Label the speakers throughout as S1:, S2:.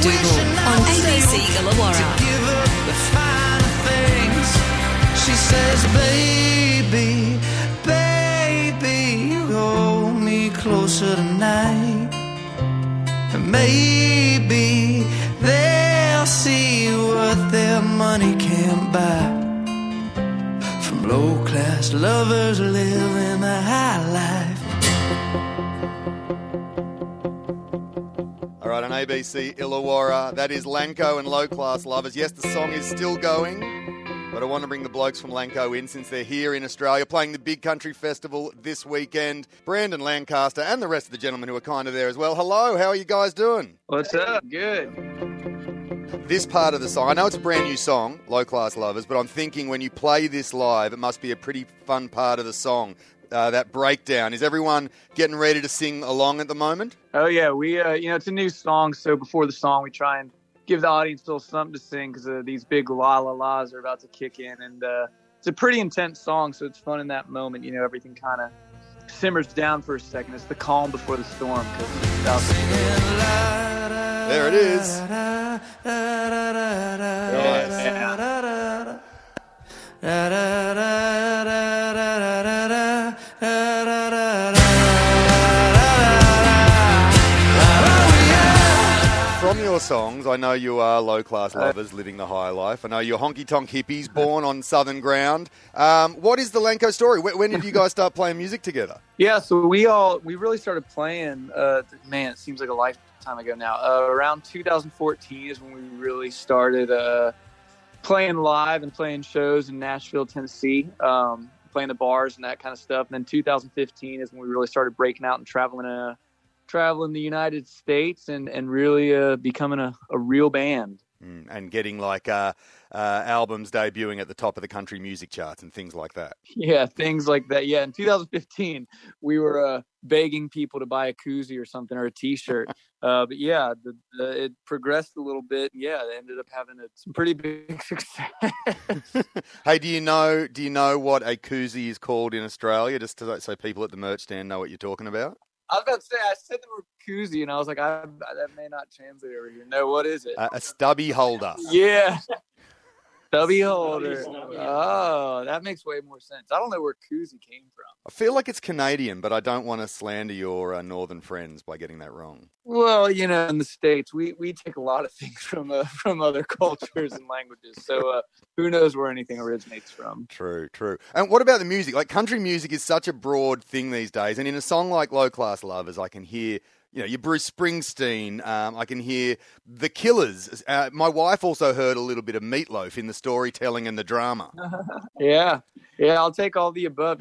S1: Dougal on ABC Illawarra.
S2: She says, baby, baby, hold me closer tonight. And maybe they'll see what their money can't buy. From low-class lovers living the high life.
S3: All right, on ABC Illawarra, that is Lanco and Low Class Lovers. Yes, the song is still going, but I want to bring the blokes from Lanco in since they're here in Australia playing the Big Country Festival this weekend. Brandon Lancaster and the rest of the gentlemen who are kind of there as well. Hello, how are you guys doing?
S4: What's up? Good.
S3: This part of the song, I know it's a brand new song, Low Class Lovers, but I'm thinking when you play this live, it must be a pretty fun part of the song. That breakdown. Is everyone getting ready to sing along at the moment?
S4: Oh, yeah. We, it's a new song, so before the song, we try and give the audience a little something to sing because these big la-la-las are about to kick in. And it's a pretty intense song, so it's fun in that moment. You know, everything kind of simmers down for a second. It's the calm before the storm.
S3: There it is. From your songs, I know you are low-class lovers living the high life. I know you're honky-tonk hippies born on southern ground. What is the Lanco story? When did you guys start playing music together?
S4: Yeah, so we really started playing, man, it seems like a lifetime ago now. Around 2014 is when we really started playing live and playing shows in Nashville, Tennessee, playing the bars and that kind of stuff. And then 2015 is when we really started breaking out and traveling the United States and really becoming a real band.
S3: And getting like albums debuting at the top of the country music charts and things like that.
S4: Yeah, things like that. Yeah, in 2015, we were begging people to buy a koozie or something or a T-shirt. But yeah, it progressed a little bit. Yeah, it ended up having some pretty big success.
S3: Hey, do you know what a koozie is called in Australia? Just so people at the merch stand know what you're talking about.
S4: I was about to say, I said the word koozie, and I was like, that may not translate over here. No, what is it?
S3: A stubby holder.
S4: Yeah. Stubby holder. Oh, that makes way more sense. I don't know where koozie came from.
S3: I feel like it's Canadian, but I don't want to slander your northern friends by getting that wrong.
S4: Well, in the States, we take a lot of things from other cultures and languages. So who knows where anything originates from.
S3: True. And what about the music? Like, country music is such a broad thing these days. And in a song like Low Class Lovers, I can hear, your Bruce Springsteen. I can hear The Killers. My wife also heard a little bit of Meatloaf in the storytelling and the drama.
S4: Yeah, I'll take all the above.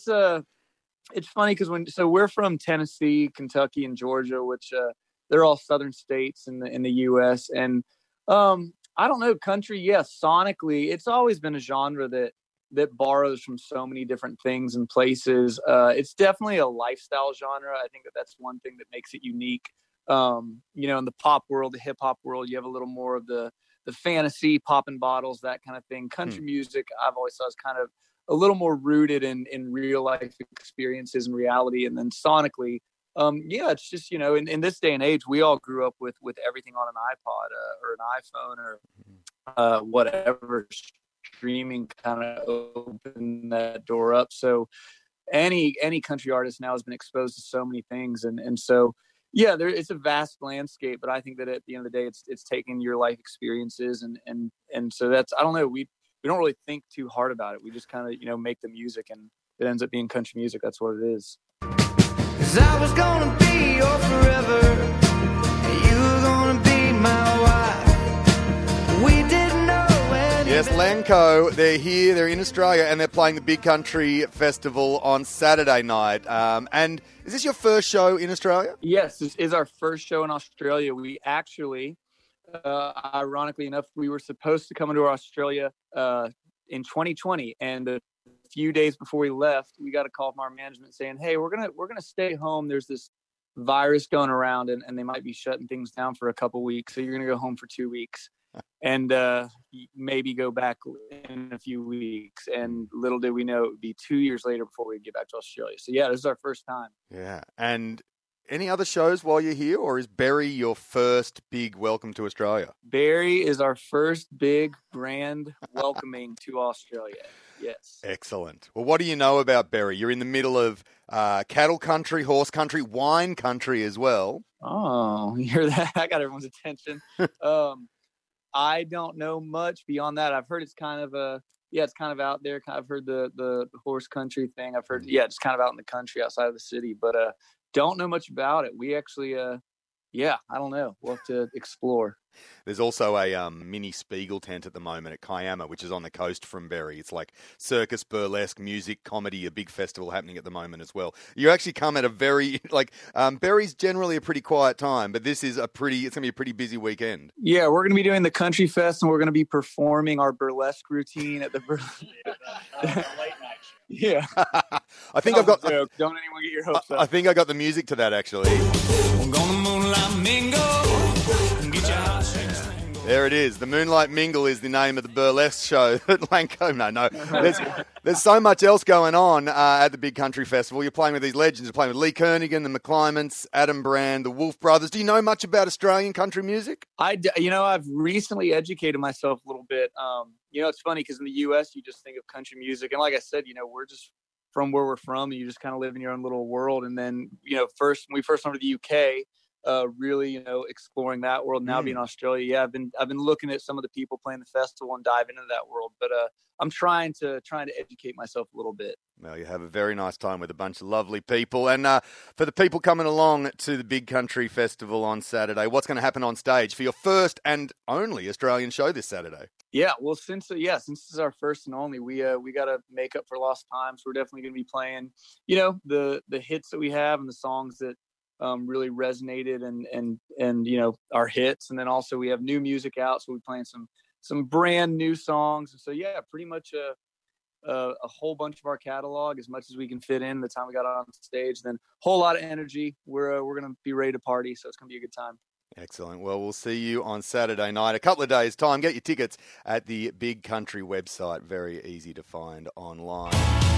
S4: It's funny because we're from Tennessee, Kentucky, and Georgia, which they're all southern states in the U.S. And I don't know, country. Yes, sonically, it's always been a genre that borrows from so many different things and places. It's definitely a lifestyle genre. I think that's one thing that makes it unique. In the pop world, the hip hop world, you have a little more of the fantasy, popping bottles, that kind of thing. Country music, I've always thought is kind of a little more rooted in real life experiences and reality. And then sonically, it's just, in this day and age, we all grew up with everything on an iPod or an iPhone or whatever. Streaming kind of opened that door up. So any country artist now has been exposed to so many things. And so, yeah, it's a vast landscape, but I think that at the end of the day, it's taking your life experiences. And so that's, I don't know, we don't really think too hard about it. We just kind of, make the music, and it ends up being country music. That's what it is.
S2: 'Cause I was gonna be your forever, and you were gonna be my wife. We didn't know.
S3: Yes, Lanco, they're here, they're in Australia, and they're playing the Big Country Festival on Saturday night. And is this your first show in Australia?
S4: Yes, this is our first show in Australia. We actually, ironically enough, we were supposed to come into Australia in 2020, and a few days before we left, we got a call from our management saying, "Hey, we're gonna stay home. There's this virus going around, and they might be shutting things down for a couple weeks, so you're gonna go home for 2 weeks." And maybe go back in a few weeks. And little did we know it would be 2 years later before we get back to Australia. So, yeah, this is our first time.
S3: Yeah. And any other shows while you're here, or is Berry your first big welcome to Australia?
S4: Berry is our first big grand welcoming to Australia. Yes.
S3: Excellent. Well, what do you know about Berry? You're in the middle of cattle country, horse country, wine country as well.
S4: Oh, you hear that? I got everyone's attention. I don't know much beyond that. I've heard it's kind of it's kind of out there. I've heard the horse country thing. I've heard, it's kind of out in the country outside of the city, but don't know much about it. We actually, I don't know. We'll have to explore.
S3: There's also a mini Spiegel tent at the moment at Kiama, which is on the coast from Berry. It's like circus, burlesque, music, comedy, a big festival happening at the moment as well. You actually come at a very, Berry's generally a pretty quiet time, but it's going to be a pretty busy weekend.
S4: Yeah, we're going to be doing the Country Fest, and we're going to be performing our burlesque routine at the late night show. Yeah.
S3: I think I've got...
S4: Don't anyone get your hopes up.
S3: I think I got the music to that, actually.
S2: I'm gonna moonlight mingle. Get your heart strings.
S3: There it is. The Moonlight Mingle is the name of the burlesque show at Lanco. No. There's so much else going on at the Big Country Festival. You're playing with these legends. You're playing with Lee Kernaghan, the McClyments, Adam Brand, the Wolf Brothers. Do you know much about Australian country music?
S4: I've recently educated myself a little bit. It's funny because in the U.S. you just think of country music. And like I said, we're just from where we're from. And you just kind of live in your own little world. And then, when we first went to the U.K., really, exploring that world. Now being in Australia, I've been looking at some of the people playing the festival and diving into that world. But I'm trying to educate myself a little bit.
S3: Well, you have a very nice time with a bunch of lovely people. And for the people coming along to the Big Country Festival on Saturday, what's going to happen on stage for your first and only Australian show this Saturday?
S4: Yeah, well, since this is our first and only, we got to make up for lost time. So we're definitely going to be playing, the hits that we have and the songs that really resonated and our hits. And then also we have new music out, so we're playing some brand new songs. And so pretty much a whole bunch of our catalog, as much as we can fit in the time we got on stage. Then a whole lot of energy. We're gonna be ready to party, so it's gonna be a good time.
S3: Excellent. Well, we'll see you on Saturday night. A couple of days' time. Get your tickets at the Big Country website. Very easy to find online.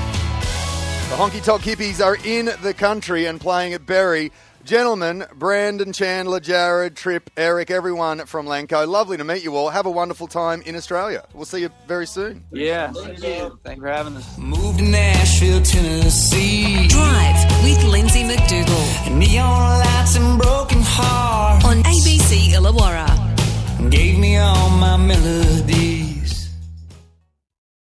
S3: The Honky Tonk Hippies are in the country and playing at Berry. Gentlemen, Brandon, Chandler, Jared, Tripp, Eric, everyone from Lanco. Lovely to meet you all. Have a wonderful time in Australia. We'll see you very soon.
S4: Yeah, thank you. Thanks for having us.
S2: Moved to Nashville, Tennessee.
S1: Drive with Lindsay McDougall.
S2: Neon lights and broken heart
S1: On ABC Illawarra.
S2: gave me all my melody.